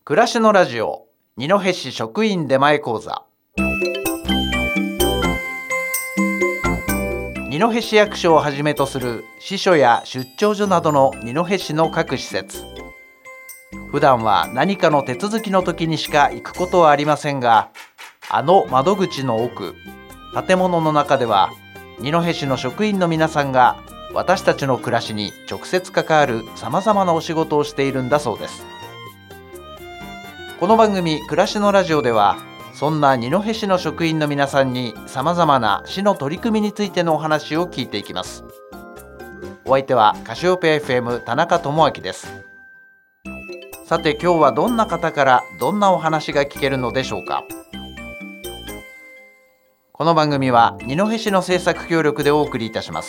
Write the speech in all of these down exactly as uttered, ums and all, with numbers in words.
暮らしのラジオ二戸市職員出前講座。二戸市役所をはじめとする支所や出張所などの二戸市の各施設、普段は何かの手続きの時にしか行くことはありませんが、あの窓口の奥、建物の中では二戸市の職員の皆さんが私たちの暮らしに直接関わるさまざまなお仕事をしているんだそうです。この番組暮らしのラジオでは、そんな二戸市の職員の皆さんにさまざまな市の取り組みについてのお話を聞いていきます。お相手はカシオペア エフエム 田中智明です。さて、今日はどんな方からどんなお話が聞けるのでしょうか。この番組は二戸市の制作協力でお送りいたします。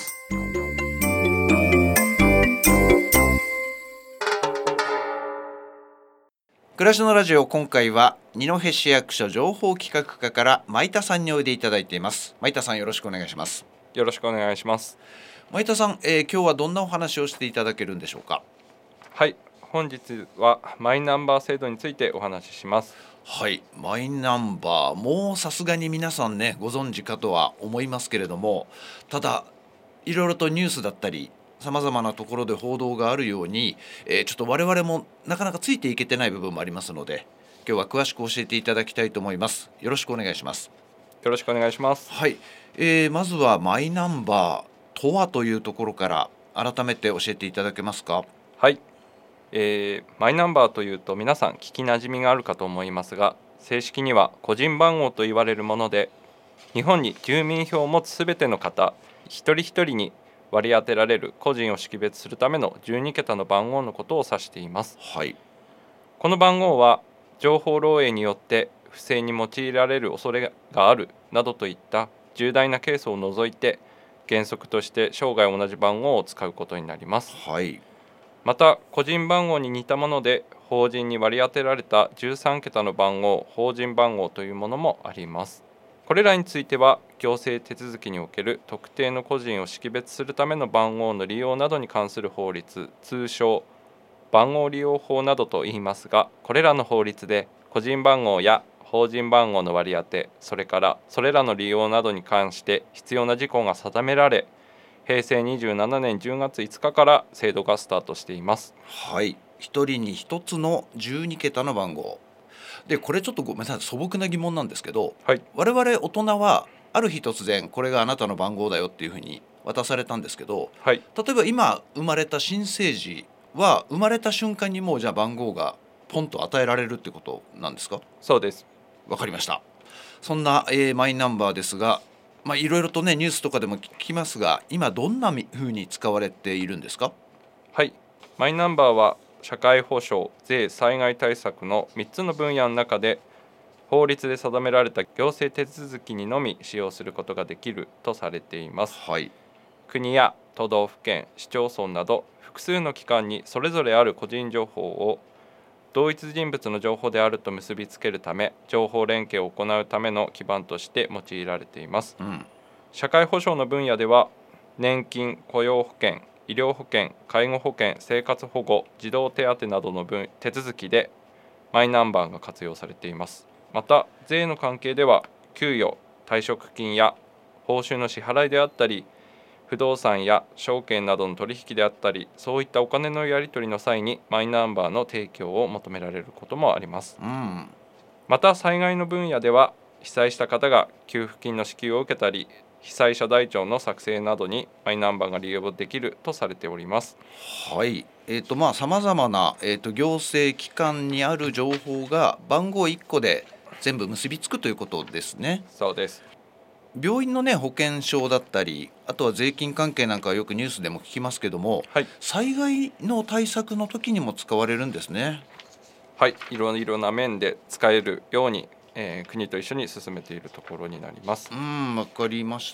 暮らしのラジオ、今回は二戸市役所情報企画課から前田さんにおいでいただいています。前田さん、よろしくお願いします。 よろしくお願いします。 前田さん、えー、今日はどんなお話をしていただけるんでしょうか。 はい、本日はマイナンバー制度についてお話しします。 はい、マイナンバー、もうさすがに皆さんねご存知かとは思いますけれども、ただいろいろとニュースだったりさまざまなところで報道があるように、えー、ちょっと我々もなかなかついていけてない部分もありますので、今日は詳しく教えていただきたいと思います。よろしくお願いします。 よろしくお願いします。 はい、えー、まずはマイナンバーとはというところから改めて教えていただけますか。 はい、えー、マイナンバーというと皆さん聞きなじみがあるかと思いますが、正式には個人番号と言われるもので、日本に住民票を持つすべての方一人一人に割り当てられる個人を識別するためのじゅうにけたの番号のことを指しています。 はい、 この番号は情報漏洩によって不正に用いられる恐れがあるなどといった重大なケースを除いて、原則として生涯同じ番号を使うことになります。 はい、 また個人番号に似たもので法人に割り当てられたじゅうさんけたの番号、法人番号というものもあります。これらについては行政手続きにおける特定の個人を識別するための番号の利用などに関する法律、通称番号利用法などと言いますが、これらの法律で個人番号や法人番号の割り当て、それからそれらの利用などに関して必要な事項が定められ、へいせいにじゅうななねんじゅうがついつかから制度がスタートしています。 はい、ひとりにひとつのじゅうにけたの番号で、これちょっとごめんなさい、素朴な疑問なんですけど、 はい、 我々大人はある日突然これがあなたの番号だよっていうふうに渡されたんですけど、 はい、 例えば今生まれた新生児は生まれた瞬間にもうじゃあ番号がポンと与えられるってことなんですか。 そうです。 わかりました。そんな、えー、マイナンバーですが、まあ、いろいろとねニュースとかでも聞きますが、今どんなふうに使われているんですか。 はい、マイナンバーは社会保障、税、災害対策のみっつの分野の中で法律で定められた行政手続きにのみ使用することができるとされています。 はい、 国や都道府県、市町村など複数の機関にそれぞれある個人情報を同一人物の情報であると結びつけるため、情報連携を行うための基盤として用いられています。 うん、 社会保障の分野では年金、雇用保険、医療保険、介護保険、生活保護、児童手当などの分手続きでマイナンバーが活用されています。また税の関係では給与、退職金や報酬の支払いであったり、不動産や証券などの取引であったり、そういったお金のやり取りの際にマイナンバーの提供を求められることもあります。 うん、 また災害の分野では被災した方が給付金の支給を受けたり、被災者台帳の作成などにマイナンバーが利用できるとされております。 はい、えーとまあさまざまな、えーと行政機関にある情報が番号いっこで全部結びつくということですね。 そうです。 病院のね保険証だったり、あとは税金関係なんかはよくニュースでも聞きますけども、 はい、 災害の対策の時にも使われるんですね。 はい、いろいろな面で使えるように、えー、国と一緒に進めているところになります。 うん、わかりました。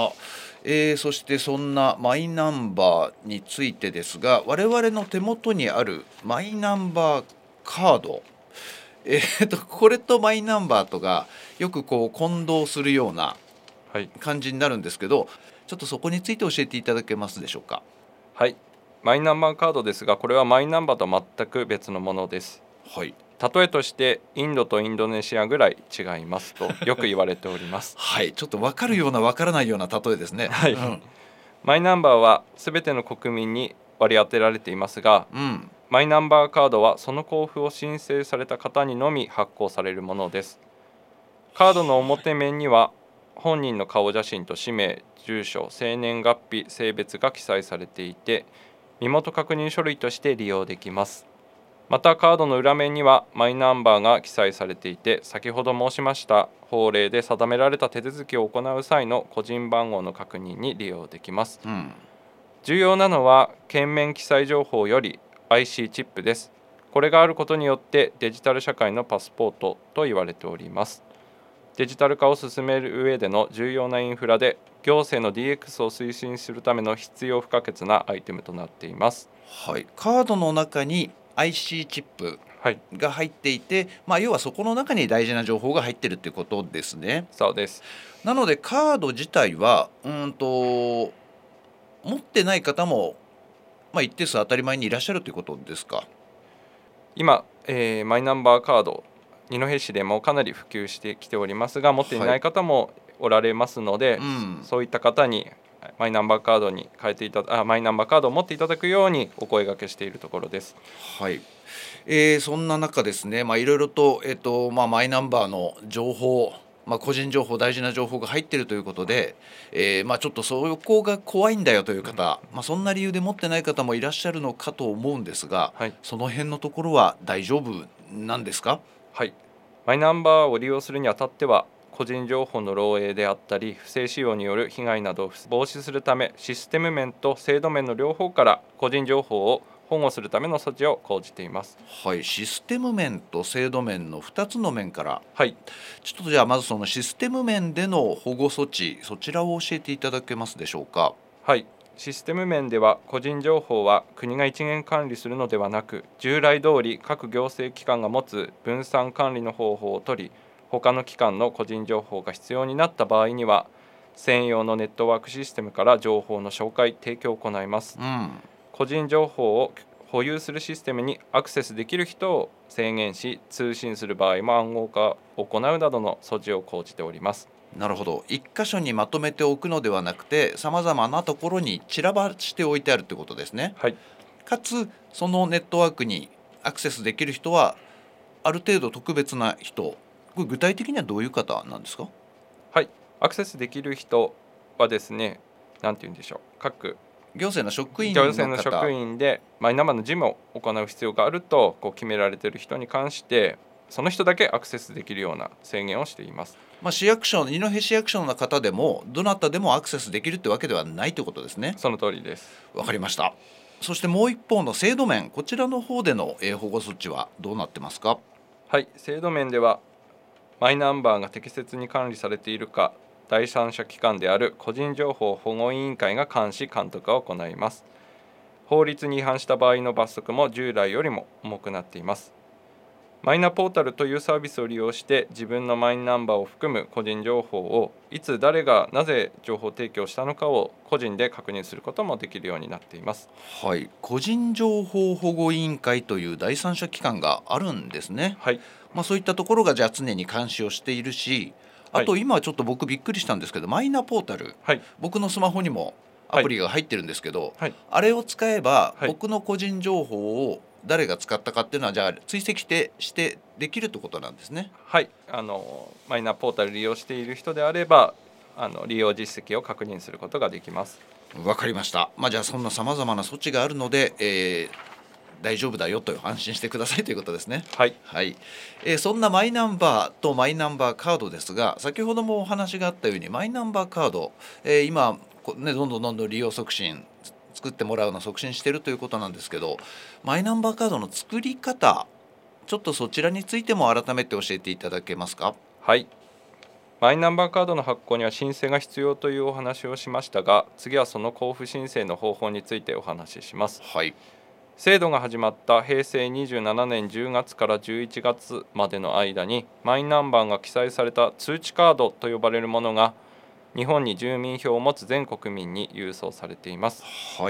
えー、そしてそんなマイナンバーについてですが、我々の手元にあるマイナンバーカード、えー、とこれとマイナンバーとがよくこう混同するような感じになるんですけど、ちょっとそこについて教えていただけますでしょうか。 はい、マイナンバーカードですが、これはマイナンバーと全く別のものです。 はい、 例えとしてインドとインドネシアぐらい違いますとよく言われておりますはい、ちょっと分かるような分からないような例えですね。 はい、 うん、 マイナンバーはすべての国民に割り当てられていますが、 うん、 マイナンバーカードはその交付を申請された方にのみ発行されるものです。カードの表面には本人の顔写真と氏名、住所、生年月日、性別が記載されていて、身元確認書類として利用できます。またカードの裏面にはマイナンバーが記載されていて、先ほど申しました法令で定められた手続きを行う際の個人番号の確認に利用できます。 うん、 重要なのは券面記載情報より アイシー チップです。これがあることによってデジタル社会のパスポートと言われております。デジタル化を進める上での重要なインフラで、行政の ディーエックス を推進するための必要不可欠なアイテムとなっています。 はい、カードの中に アイシー チップはいが入っていて、まあ、要はそこの中に大事な情報が入ってるっていうことですね。 そうです。 なのでカード自体はうんと持ってない方も、まあ、一定数当たり前にいらっしゃるということですか。 今、えーマイナンバーカード二戸市でもかなり普及してきておりますが、持っていない方もおられますので、 うん、 そういった方にマイナンバーカードに変えていただあマイナンバーカードを持っていただくようにお声掛けしているところです。 はい、えーそんな中ですね、まあ、いろいろと、えーとまあ、マイナンバーの情報、まあ、個人情報、大事な情報が入っているということで、えーまあ、ちょっとそこが怖いんだよという方、まあ、そんな理由で持ってない方もいらっしゃるのかと思うんですが、 はい、 その辺のところは大丈夫なんですか？ はい、マイナンバーを利用するにあたっては、個人情報の漏洩であったり不正使用による被害などを防止するため、システム面と制度面の両方から個人情報を保護するための措置を講じています。 はい、システム面と制度面のふたつの面から、 はい、 ちょっとじゃあまずそのシステム面での保護措置、そちらを教えていただけますでしょうか？ はい、システム面では個人情報は国が一元管理するのではなく、従来通り各行政機関が持つ分散管理の方法をとり、他の機関の個人情報が必要になった場合には専用のネットワークシステムから情報の紹介・提供を行います。 うん、 個人情報を保有するシステムにアクセスできる人を制限し、通信する場合も暗号化を行うなどの措置を講じております。 なるほど。一箇所にまとめておくのではなくて、さまざまなところに散らばしておいてあるということですね。 はい、 かつそのネットワークにアクセスできる人はある程度特別な人、これ具体的にはどういう方なんですか？ はい、アクセスできる人はですね、なんて言うんでしょう、各行政の職員行の方、 政の職員でマイナンバーの事務を行う必要があるとこう決められている人に関して、その人だけアクセスできるような制限をしています。 まあ、市役所、二戸市役所の方でもどなたでもアクセスできるというわけではないということですね。 その通りです。 わかりました。そしてもう一方の制度面、こちらの方でのえー保護措置はどうなってますか？ はい、制度面ではマイナンバーが適切に管理されているか、第三者機関である個人情報保護委員会が監視・監督を行います。法律に違反した場合の罰則も従来よりも重くなっています。マイナポータルというサービスを利用して自分のマイナンバーを含む個人情報をいつ誰がなぜ情報提供したのかを個人で確認することもできるようになっています。 はい、個人情報保護委員会という第三者機関があるんですね。 はい、 まあ、そういったところがじゃあ常に監視をしているし、あと今ちょっと僕びっくりしたんですけど、マイナポータル、 はい、 僕のスマホにもアプリが入ってるんですけど、 はい、 あれを使えばはい僕の個人情報を誰が使ったかっていうのはじゃあ追跡してしてできるってことなんですね。 はい、あのマイナポータル利用している人であればあの利用実績を確認することができます。 わかりました。まあ、じゃあそんなさまざまな措置があるので、えー大丈夫だよと安心してくださいということですね。 はい、 はい、えーそんなマイナンバーとマイナンバーカードですが、先ほどもお話があったようにマイナンバーカード、えー今こね、どんどんどんどん利用促進作ってもらうのを促進しているということなんですけど、マイナンバーカードの作り方、ちょっとそちらについても改めて教えていただけますか？ はい、マイナンバーカードの発行には申請が必要というお話をしましたが、次はその交付申請の方法についてお話しします。 はい、 制度が始まったへいせいにじゅうななねんじゅうがつからじゅういちがつまでの間に、マイナンバーが記載された通知カードと呼ばれるものが日本に住民票を持つ全国民に郵送されています。 はい、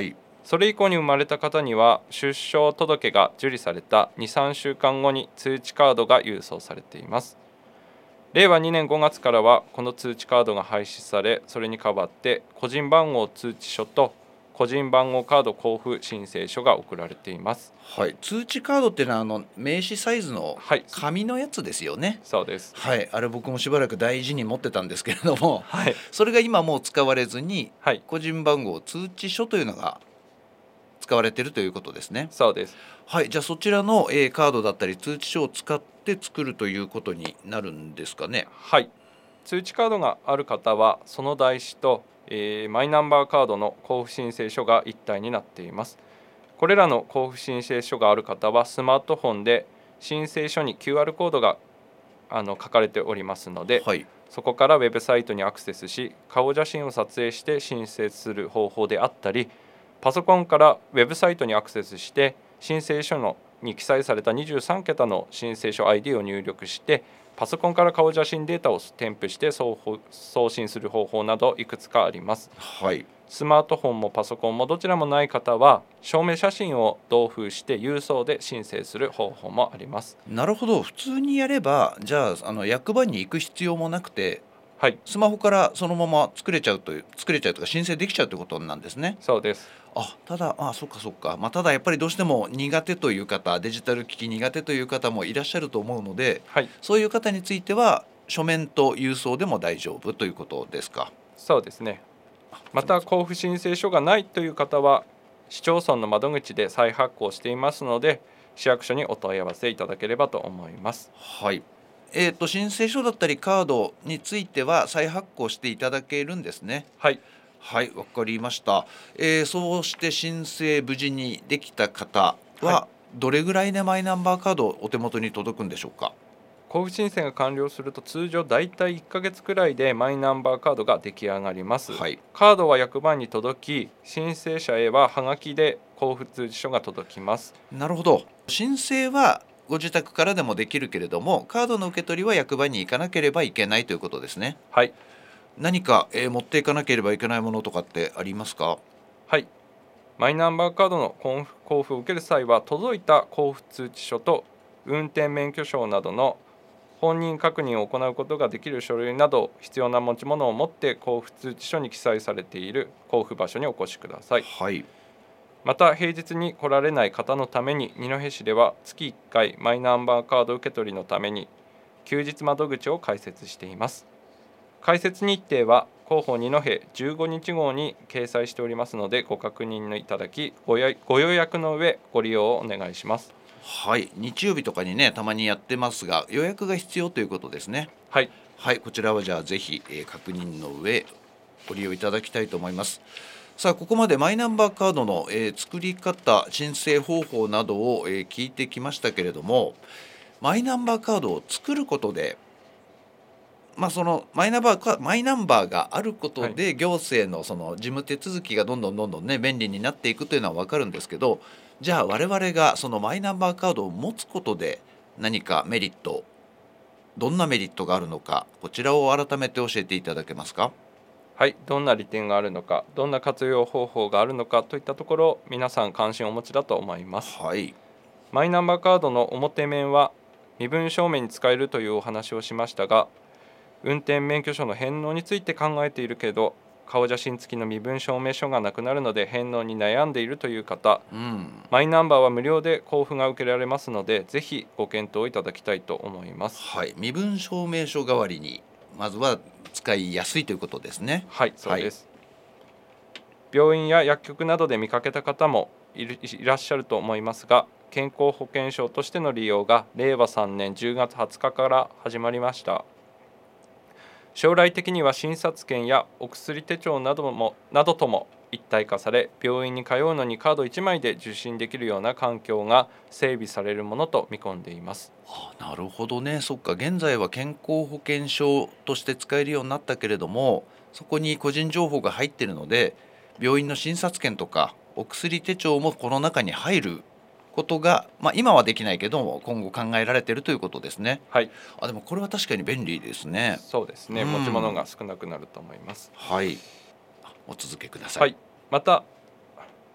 それ以降に生まれた方には出生届が受理された にさんしゅうかんごに通知カードが郵送されています。れいわにねんごがつからはこの通知カードが廃止され、それに代わって個人番号通知書と個人番号カード交付申請書が送られています。 はい、通知カードっていうのはあの名刺サイズの紙のやつですよね。はい、 そうです。 はい、あれ僕もしばらく大事に持ってたんですけれども、 はい、 それが今もう使われずに、 はい、 個人番号通知書というのが使われているということですね。 そうです。 はい、じゃあそちらの、えー、カードだったり通知書を使って作るということになるんですかね。 はい、通知カードがある方はその台紙と、えー、マイナンバーカードの交付申請書が一体になっています。これらの交付申請書がある方はスマートフォンで申請書に キューアール コードがあの書かれておりますので、 はい、 そこからウェブサイトにアクセスし顔写真を撮影して申請する方法であったり、パソコンからウェブサイトにアクセスして申請書のに記載されたにじゅうさんけたの申請書 アイディー を入力してパソコンから顔写真データを添付して送信する方法などいくつかあります。 はい、 スマートフォンもパソコンもどちらもない方は証明写真を同封して郵送で申請する方法もあります。 なるほど。普通にやればじゃあ、あの役場に行く必要もなくて、 はい、 スマホからそのまま作れちゃうという作れちゃうというか申請できちゃうということなんですね。 そうです。 あ、ただあそっかそっか、まあ、ただやっぱりどうしても苦手という方、デジタル機器苦手という方もいらっしゃると思うので、 はい、 そういう方については書面と郵送でも大丈夫ということですか。 そうですね。また交付申請書がないという方は市町村の窓口で再発行していますので市役所にお問い合わせいただければと思います。 はい、えーと、申請書だったりカードについては再発行していただけるんですね。 はい、 はい、わかりました。えー、そうして申請無事にできた方は、 はどれぐらいでマイナンバーカードお手元に届くんでしょうか。 交付申請が完了すると通常だいたいいっかげつくらいでマイナンバーカードが出来上がります。 はい、 カードは役場に届き申請者へははがきで交付通知書が届きます。 なるほど。申請はご自宅からでもできるけれどもカードの受け取りは役場に行かなければいけないということですね。 はい、 何か、えー持っていかなければいけないものとかってありますか。 はい、マイナンバーカードの交付交付を受ける際は届いた交付通知書と運転免許証などの本人確認を行うことができる書類など必要な持ち物を持って交付通知書に記載されている交付場所にお越しください。 はい、 また平日に来られない方のために二戸市では月いっかいマイナンバーカード受け取りのために休日窓口を開設しています。開設日程は広報二戸じゅうごにち号に掲載しておりますのでご確認いただきご予約の上ご利用をお願いします。 はい、日曜日とかにねたまにやってますが予約が必要ということですね。 はい、 はい、こちらはじゃあぜひ、えー確認の上ご利用いただきたいと思います。さあここまでマイナンバーカードの、えー作り方申請方法などを、えー聞いてきましたけれども、マイナンバーカードを作ることで、まあ、そのマイナンバーかマイナンバーがあることで行政のその事務手続きがどんどんどんどんね便利になっていくというのは分かるんですけど、じゃあ我々がそのマイナンバーカードを持つことで何かメリット、どんなメリットがあるのか、こちらを改めて教えていただけますか。 はい、どんな利点があるのか、どんな活用方法があるのかといったところ皆さん関心をお持ちだと思います。 はい、 マイナンバーカードの表面は身分証明に使えるというお話をしましたが、運転免許証の返納について考えているけど顔写真付きの身分証明書がなくなるので返納に悩んでいるという方、 うん、 マイナンバーは無料で交付が受けられますのでぜひご検討いただきたいと思います。 はい、身分証明書代わりにまずは使いやすいということですね。 はい、そうです、はい、病院や薬局などで見かけた方もいるいらっしゃると思いますが、健康保険証としての利用がれいわさんねんじゅうがつはつかから始まりました。将来的には診察券やお薬手帳などもなどとも一体化され、病院に通うのにカードいちまいで受診できるような環境が整備されるものと見込んでいます。 あ、なるほどね。そっか、現在は健康保険証として使えるようになったけれども、そこに個人情報が入っているので病院の診察券とかお薬手帳もこの中に入ることが、まあ、今はできないけども今後考えられているということですね。 はい、 あ、でもこれは確かに便利ですね。 そうですね、 うん持ち物が少なくなると思います。 はい、お続けください。 はい、また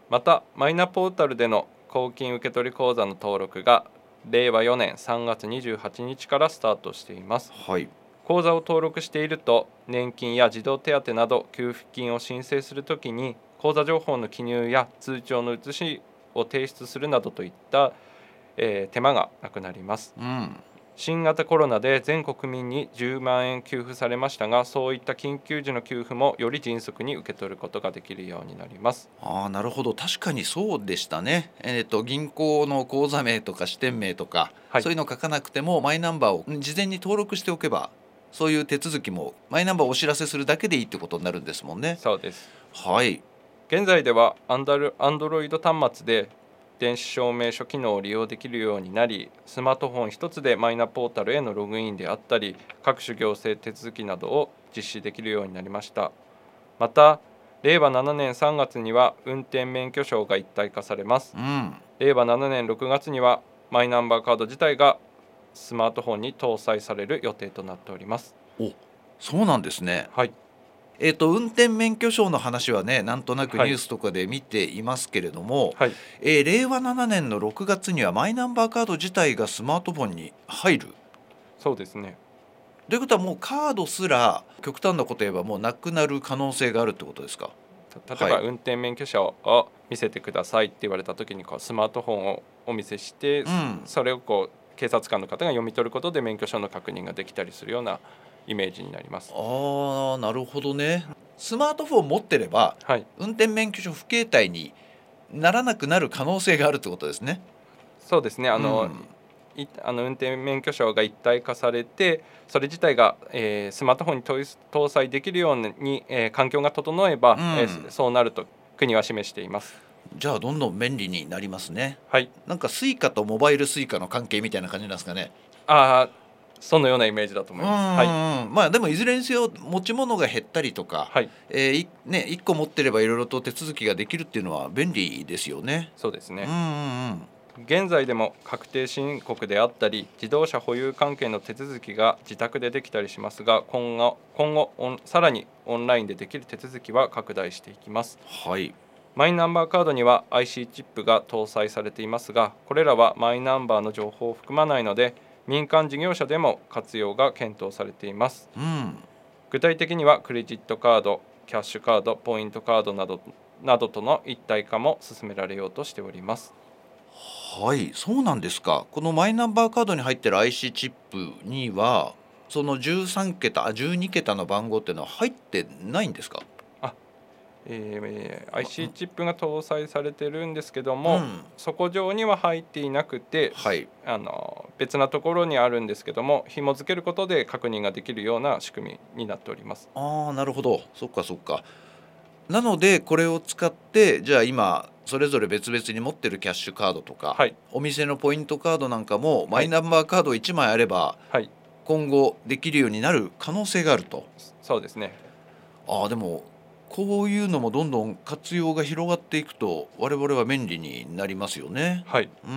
またマイナポータルでの公金受取口座の登録がれいわよねんさんがつにじゅうはちにちからスタートしています。 はい。 口座を登録していると年金や児童手当など給付金を申請するときに口座情報の記入や通帳の写しを提出するなどといった、えー手間がなくなります。 うん。 新型コロナで全国民にじゅうまんえん給付されましたが、そういった緊急時の給付もより迅速に受け取ることができるようになります。 ああ、なるほど。確かにそうでしたね。えっと、銀行の口座名とか支店名とか、 はいそういうの書かなくても、マイナンバーを事前に登録しておけば、そういう手続きも、マイナンバーをお知らせするだけでいいってことになるんですもんね。 そうです。 はい。 現在ではアンドロ Android 端末で電子証明書機能を利用できるようになり、スマートフォン一つでマイナポータルへのログインであったり、各種行政手続きなどを実施できるようになりました。また、れいわななねんさんがつには運転免許証が一体化されます。 うん。 れいわななねんろくがつにはマイナンバーカード自体がスマートフォンに搭載される予定となっております。 お、そうなんですね。 はい、 えっと、運転免許証の話はね、なんとなくはいニュースとかで見ていますけれども、 はい、 えーれいわななねんのろくがつにはマイナンバーカード自体がスマートフォンに入る。 そうですね。 ということはもうカードすら極端なこと言えばもうなくなる可能性があるってことですか。 た例えばはい。 運転免許証を見せてくださいって言われた時にこうスマートフォンをお見せして、 うんそれをこう警察官の方が読み取ることで免許証の確認ができたりするようなイメージになります。 ああ、なるほどね。スマートフォン持ってればはい、 運転免許証不携帯にならなくなる可能性があるってことですね。 そうですね。あの、 うんいあの運転免許証が一体化されて、それ自体が、えースマートフォンに搭搭載できるように、えー環境が整えば、 うんえーそうなると国は示しています。 じゃあどんどん便利になりますね。 はい、 なんかスイカとモバイルスイカの関係みたいな感じなんですかね。 ああ、そのようなイメージだと思うんいます。はい、 まあでもいずれにせよ持ち物が減ったりとか、 はい、 えーいね、いっこ持ってればいろいろと手続きができるっていうのは便利ですよね。 そうですね。 うんうんうん現在でも確定申告であったり自動車保有関係の手続きが自宅でできたりしますが、今後今後オンさらにオンラインでできる手続きは拡大していきます。 はい。 マイナンバーカードには アイシー チップが搭載されていますが、これらはマイナンバーの情報を含まないので民間事業者でも活用が検討されています。 うん具体的にはクレジットカード、キャッシュカード、ポイントカードなどなどとの一体化も進められようとしております。 はい、そうなんですか。このマイナンバーカードに入ってる アイシー チップにはそのじゅうさんけたあじゅうにけたの番号っていうのは入ってないんですか。 あえー アイシー チップが搭載されてるんですけども、 うんそこ上には入っていなくて、 はい。 あの別なところにあるんですけども、紐付けることで確認ができるような仕組みになっております。 ああ、なるほど。そっかそっか。なのでこれを使ってじゃあ今それぞれ別々に持ってるキャッシュカードとか、 はい、 お店のポイントカードなんかもマイナンバーカードいちまいあればはい、 今後できるようになる可能性があると。 そうですね。 ああ、でもこういうのもどんどん活用が広がっていくと我々は便利になりますよね。 はい、 うん。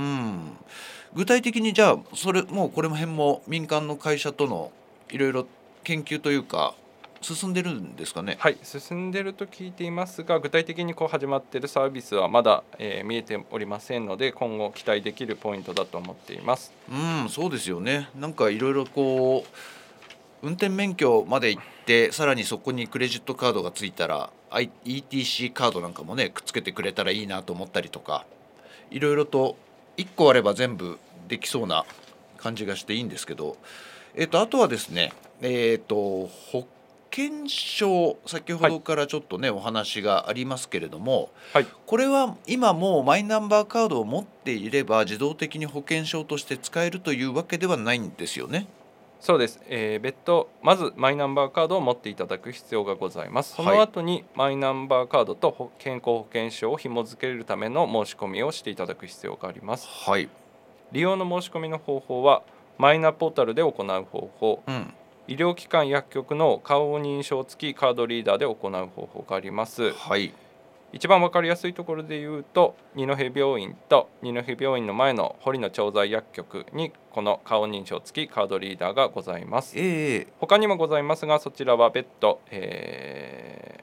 具体的にじゃあそれもうこれも辺も民間の会社とのいろいろ研究というか進んでるんですかね。 はい、進んでると聞いていますが、具体的にこう始まっているサービスはまだ、えー見えておりませんので、今後期待できるポイントだと思っています。 うん、そうですよね。なんかいろいろこう運転免許まで行ってさらにそこにクレジットカードがついたら イーティーシー カードなんかもねくっつけてくれたらいいなと思ったりとか、いろいろといっこあれば全部できそうな感じがしていいんですけど、えっとあとはですね、えっと保険証先ほどからちょっとね、お話がありますけれども、 はい、 これは今もうマイナンバーカードを持っていれば自動的に保険証として使えるというわけではないんですよね。 そうです、えー別途まずマイナンバーカードを持っていただく必要がございます。その後にマイナンバーカードと保健康保険証を紐付けるための申し込みをしていただく必要があります。 はい。 利用の申し込みの方法はマイナポータルで行う方法、 うん。 医療機関薬局の顔認証付きカードリーダーで行う方法があります。 はい。 一番わかりやすいところで言うと、二戸病院と二戸病院の前の堀の調剤薬局にこの顔認証付きカードリーダーがございます。 ええ他にもございますが、そちらは別途、えー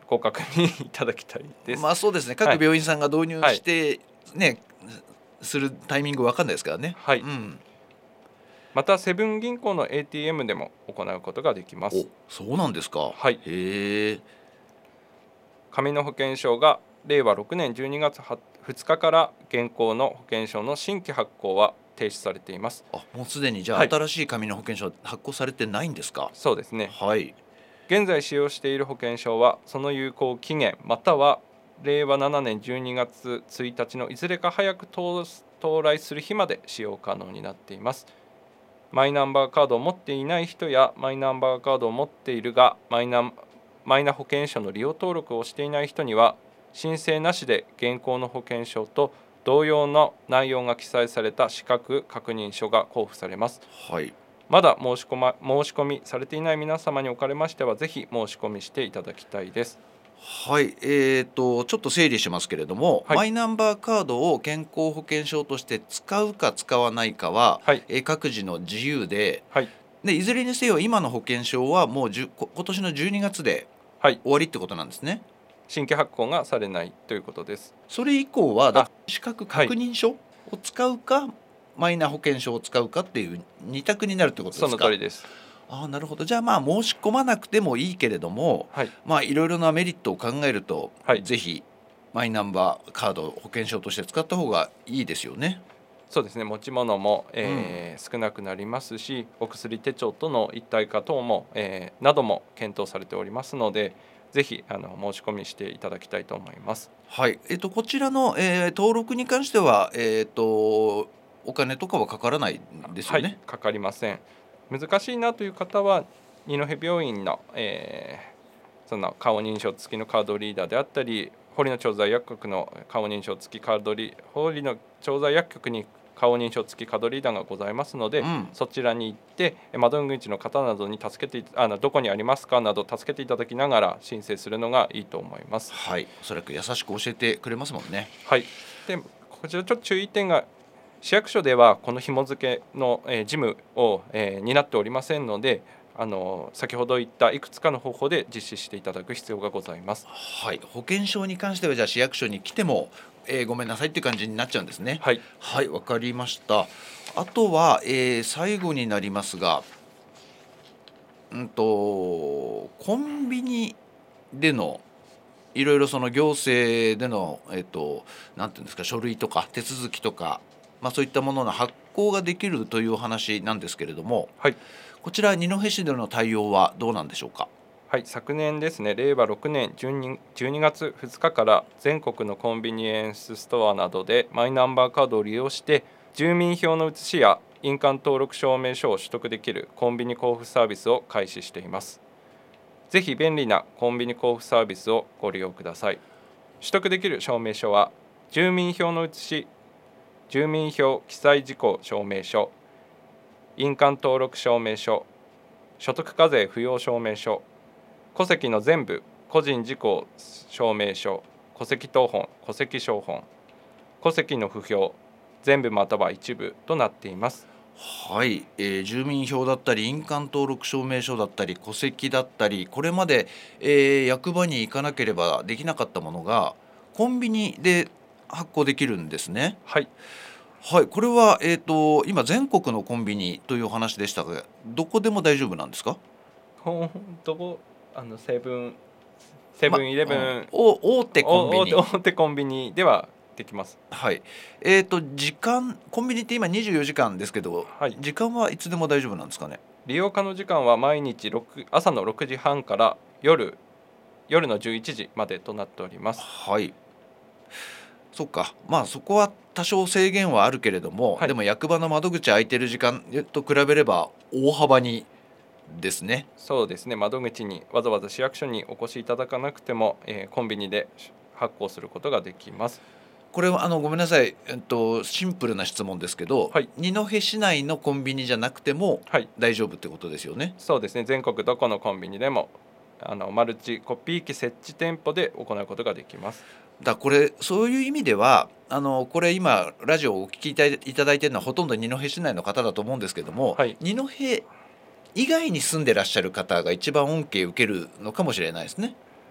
ご確認いただきたいです。 まあそうですね、各病院さんが導入して、はい、ね、するタイミング分かんないですからね。 はい、 うん、 またセブン銀行の エーティーエム でも行うことができます。 お、そうなんですか。 はい、 へえ。 紙の保険証がれいわろくねんじゅうにがつふつかから現行の保険証の新規発行は停止されています。 あ、もうすでにじゃあ、 はい、 新しい紙の保険証発行されてないんですか。 そうですね。 はい。 現在使用している保険証はその有効期限またはれいわななねんじゅうにがつついたちのいずれか早く到来する日まで使用可能になっています。マイナンバーカードを持っていない人やマイナンバーカードを持っているがマイナマイナ保険証の利用登録をしていない人には申請なしで現行の保険証と同様の内容が記載された資格確認書が交付されます。 はい。 まだ申し込ま、申し込みされていない皆様におかれましてはぜひ申し込みしていただきたいです。 はい、えーと、ちょっと整理しますけれども、 はい、 マイナンバーカードを健康保険証として使うか使わないかは、 はい、 えー各自の自由で、 はい、 でいずれにせよ今の保険証はもうじゅこ今年のじゅうにがつではい、 終わりってことなんですね。 新規発行がされないということです。 それ以降はだあ資格確認書を使うか、マイナ保険証を使うかっていう二択になるってことですか。 その通りです。 ああ、なるほど。じゃあまあ申し込まなくてもいいけれども、 はい、 まあいろいろなメリットを考えると、 はい、 ぜひマイナンバーカード保険証として使った方がいいですよね。 そうですね。持ち物も、えーうん、少なくなりますし、お薬手帳との一体化等も、えー、なども検討されておりますので、ぜひあの申し込みしていただきたいと思います。 はい。えっとこちらの、えー、登録に関してはえっとお金とかはかからないんですよね。 はい、かかりません。難しいなという方は二戸病院の、えー、その顔認証付きのカードリーダーであったり、堀野調剤薬局の顔認証付きカードリー堀野調剤薬局に顔認証付きカードリーダーがございますので、うん、そちらに行って窓口の方などに助けてあのどこにありますかなど助けていただきながら申請するのがいいと思います。 はい、おそらく優しく教えてくれますもんね。 はい。でこちらちょっと注意点が、市役所ではこの紐付けの、えー、事務を、えー、担っておりませんので、あの先ほど言ったいくつかの方法で実施していただく必要がございます。 はい、保険証に関してはじゃあ市役所に来ても、えー、ごめんなさいっていう感じになっちゃうんですね。 はい、 はい、わかりました。あとは、えー、最後になりますが、うんとコンビニでのいろいろその行政での、えーと、なんていうんですか、書類とか手続きとか、まあ、そういったものの発行ができるというお話なんですけれども、 はい、 こちら二戸市での対応はどうなんでしょうか。 はい、昨年ですね、れいわろくねんじゅうにがつふつかから全国のコンビニエンスストアなどでマイナンバーカードを利用して住民票の写しや印鑑登録証明書を取得できるコンビニ交付サービスを開始しています。ぜひ便利なコンビニ交付サービスをご利用ください。取得できる証明書は住民票の写し、住民票記載事項証明書、印鑑登録証明書、所得課税不要証明書、戸籍の全部個人事項証明書、戸籍謄本、戸籍抄本、戸籍の不評全部または一部となっています。 はい、えー、住民票だったり印鑑登録証明書だったり戸籍だったり、これまで、えー、役場に行かなければできなかったものがコンビニで発行できるんですね。 はい、 はい、これは、えーと、今全国のコンビニというお話でしたが、どこでも大丈夫なんですか。 どこあのセブンセブンイレブン、 大手コンビニ大手コンビニではできます。 はい。えーと時間、コンビニって今にじゅうよじかんですけど、はい、時間はいつでも大丈夫なんですかね。 利用可能時間は毎日朝のろくじはんから夜夜のじゅういちじまでとなっております。 はい。そっか、まあそこは多少制限はあるけれども、はい、でも役場の窓口開いてる時間と比べれば大幅にですね。 そうですね。窓口にわざわざ市役所にお越しいただかなくても、えー、コンビニで発行することができます。 これはあのごめんなさい、えっと、シンプルな質問ですけど、はい、二戸市内のコンビニじゃなくても大丈夫ってことですよね。はい、 そうですね。全国どこのコンビニでもあのマルチコピー機設置店舗で行うことができます。 だこれそういう意味ではあのこれ今ラジオをお聞きいただいているのはほとんど二戸市内の方だと思うんですけども、はい、二戸以外に住んでらっしゃる方が一番恩恵を受けるのかもしれないですね。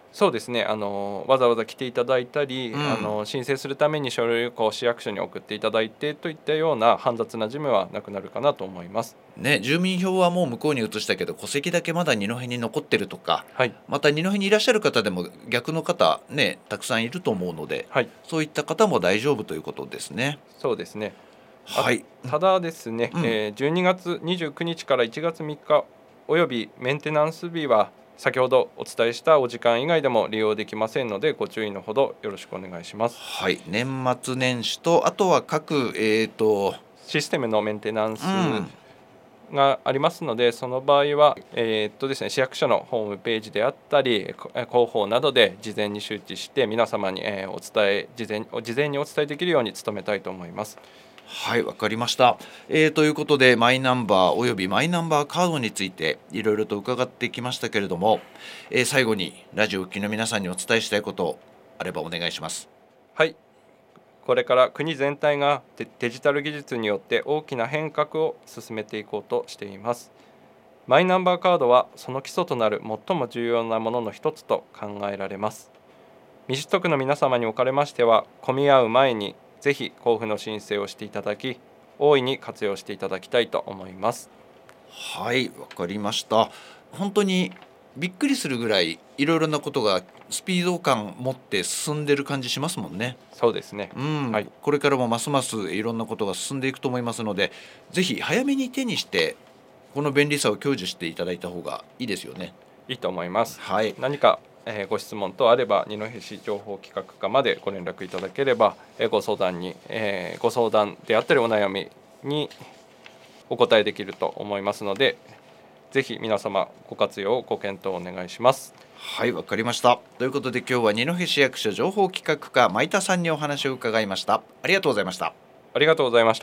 そうですね、あのわざわざ来ていただいたり、 うん、 あの申請するために書類をこう市役所に送っていただいてといったような煩雑な事務はなくなるかなと思います。 ね、住民票はもう向こうに移したけど戸籍だけまだ二戸に残ってるとか、 はい、 また二戸にいらっしゃる方でも逆の方ねたくさんいると思うので、 はい、 そういった方も大丈夫ということですね。 そうですね。 はい、 ただですね、 うん、 えー、じゅうにがつにじゅうくにちからいちがつみっかおよびメンテナンス日は先ほどお伝えしたお時間以外でも利用できませんのでご注意のほどよろしくお願いします。 はい、年末年始とあとは各、えーとシステムのメンテナンス、 うんがありますので、その場合は、えーっとですね、市役所のホームページであったり広報などで事前に周知して皆様に、えー、お伝え事前事前にお伝えできるように努めたいと思います。 はい、わかりました、えー、ということでマイナンバーおよびマイナンバーカードについていろいろと伺ってきましたけれども、えー、最後にラジオを聴きの皆さんにお伝えしたいことあればお願いします。 はい、これから国全体が デ, デジタル技術によって大きな変革を進めていこうとしています。マイナンバーカードはその基礎となる最も重要なものの一つと考えられます。未取得の皆様におかれましては、混み合う前にぜひ交付の申請をしていただき、大いに活用していただきたいと思います。 はい、わかりました。本当にびっくりするぐらいいろいろなことがスピード感持って進んでる感じしますもんね。 そうですね、 うん、 はい、 これからもますますいろんなことが進んでいくと思いますので、ぜひ早めに手にしてこの便利さを享受していただいた方がいいですよね。 いいと思います。 はい、 何か、えー、ご質問等あれば二戸市情報企画課までご連絡いただければ、えー、ご相談に、えー、ご相談であったりお悩みにお答えできると思いますので、ぜひ皆様ご活用ご検討お願いします。 はい、わかりました。ということで今日は二戸市役所情報企画課前田さんにお話を伺いました。ありがとうございました。 ありがとうございました。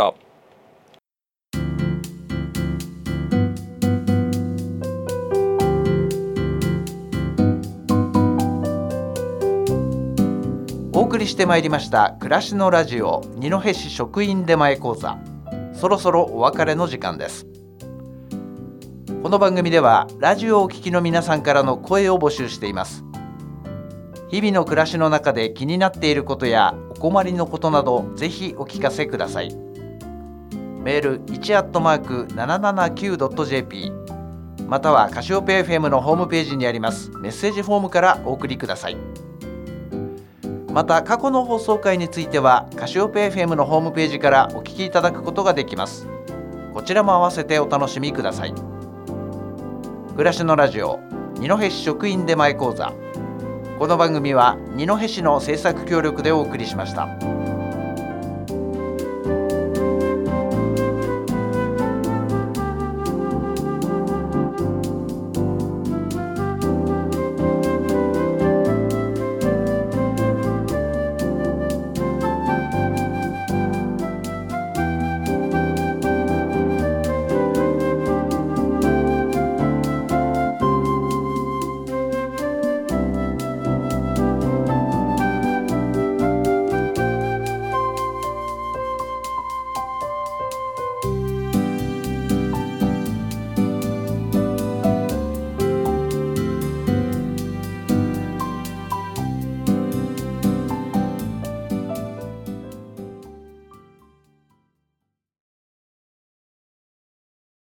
お送りしてまいりました暮らしのラジオ二戸市職員出前講座、そろそろお別れの時間です。この番組ではラジオをお聞きの皆さんからの声を募集しています。日々の暮らしの中で気になっていることやお困りのことなどぜひお聞かせください。メール いち アットマーク ななななきゅう ドット ジェーピー またはカシオペ エフエム のホームページにありますメッセージフォームからお送りください。また過去の放送回についてはカシオペ エフエム のホームページからお聞きいただくことができます。こちらも合わせてお楽しみください。暮らしのラジオ二戸市職員出前講座、この番組は二戸市の制作協力でお送りしました。